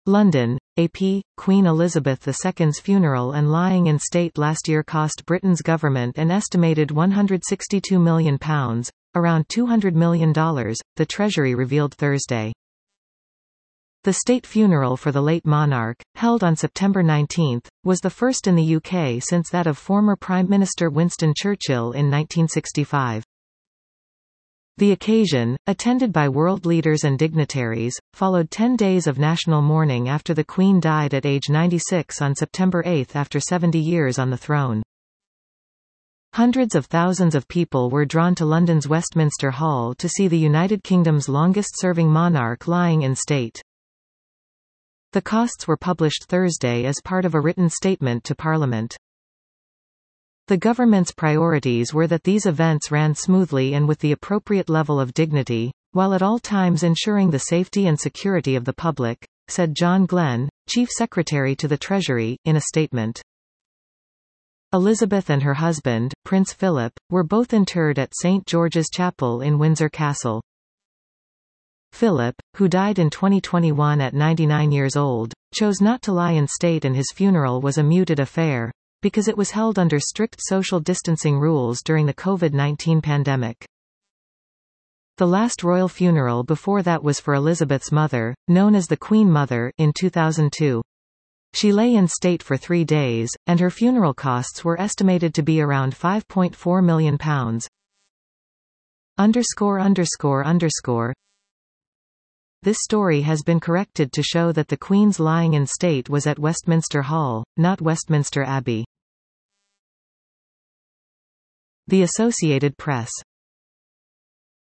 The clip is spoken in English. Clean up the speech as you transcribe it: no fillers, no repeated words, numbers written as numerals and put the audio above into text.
London, AP. Queen Elizabeth II's funeral and lying in state last year cost Britain's government an estimated £162 million, around $200 million, the Treasury revealed Thursday. The state funeral for the late monarch, held on September 19, was the first in the UK since that of former Prime Minister Winston Churchill in 1965. The occasion, attended by world leaders and dignitaries, followed 10 days of national mourning after the Queen died at age 96 on September 8 after 70 years on the throne. Hundreds of thousands of people were drawn to London's Westminster Hall to see the United Kingdom's longest-serving monarch lying in state. The costs were published Thursday as part of a written statement to Parliament. The government's priorities were that these events ran smoothly and with the appropriate level of dignity, while at all times ensuring the safety and security of the public, said John Glenn, Chief Secretary to the Treasury, in a statement. Elizabeth and her husband, Prince Philip, were both interred at St. George's Chapel in Windsor Castle. Philip, who died in 2021 at 99 years old, chose not to lie in state and his funeral was a muted affair, because it was held under strict social distancing rules during the COVID-19 pandemic. The last royal funeral before that was for Elizabeth's mother, known as the Queen Mother, in 2002. She lay in state for 3 days, and her funeral costs were estimated to be around £5.4 million. This story has been corrected to show that the Queen's lying in state was at Westminster Hall, not Westminster Abbey. The Associated Press.